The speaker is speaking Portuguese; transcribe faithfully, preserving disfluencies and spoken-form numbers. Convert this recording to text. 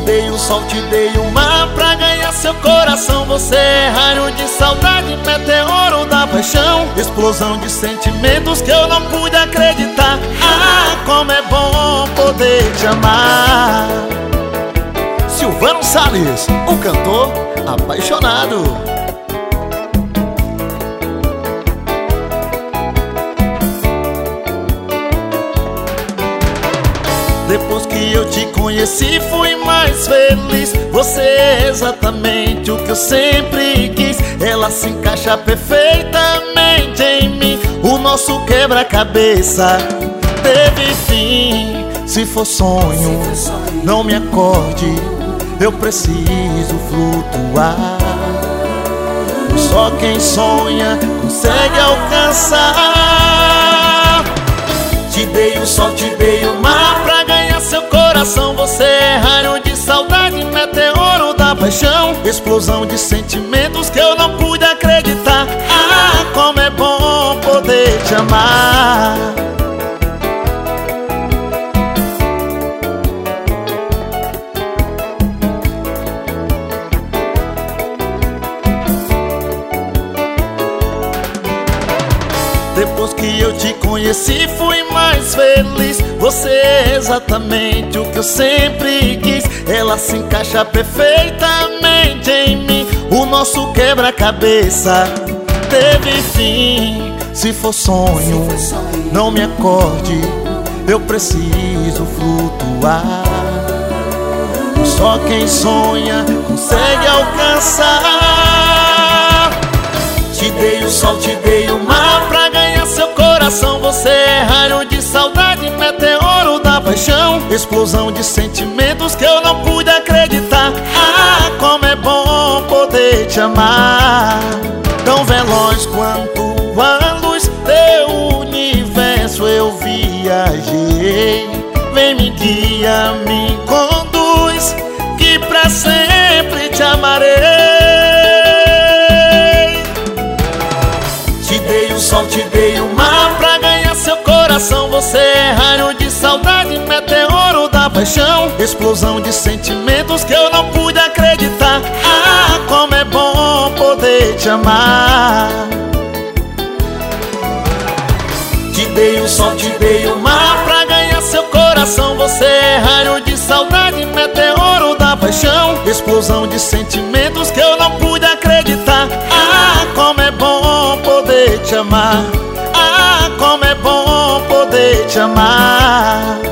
dei o sol, te dei o mar pra ganhar seu coração. Você é raio de saudade, meteoro da paixão, explosão de sentimentos que eu não pude acreditar. Ah, como é bom poder te amar. Silvano Salles, o cantor apaixonado. Depois que eu te conheci fui mais feliz. Você é exatamente o que eu sempre quis. Ela se encaixa perfeitamente em mim. O nosso quebra-cabeça teve fim. Se for sonho, não me acorde, eu preciso flutuar. Só quem sonha consegue alcançar. Te dei o sol, te dei o mar pra ganhar seu coração. Você é raio de saudade, meteoro da paixão, explosão de sentimentos que eu não pude acreditar. Ah, como é bom poder te amar. Depois que eu te conheci fui mais feliz. Você é exatamente o que eu sempre quis. Ela se encaixa perfeitamente em mim. O nosso quebra-cabeça teve fim. Se for sonho, não me acorde, eu preciso flutuar. Só quem sonha consegue alcançar. Te dei o sol, te dei o mar pra ganhar seu coração. Você é raio de saudade, meteoro da paixão, explosão de sentimentos que eu não pude acreditar. Ah, como é bom poder te amar. Tão veloz quanto a luz teu universo eu viajei. Vem, me guia, me conduz, que pra sempre te amarei. Te dei o sol, te dei o mar pra ganhar seu coração. Você é raio de saudade, meteoro da paixão, explosão de sentimentos que eu não pude acreditar. Ah, como é bom poder te amar. Te dei o sol, te dei o mar pra ganhar seu coração. Você é raio de saudade, meteoro da paixão, explosão de sentimentos que eu não pude acreditar. Ah, como é bom poder te amar. Ah, como é bom poder te amar.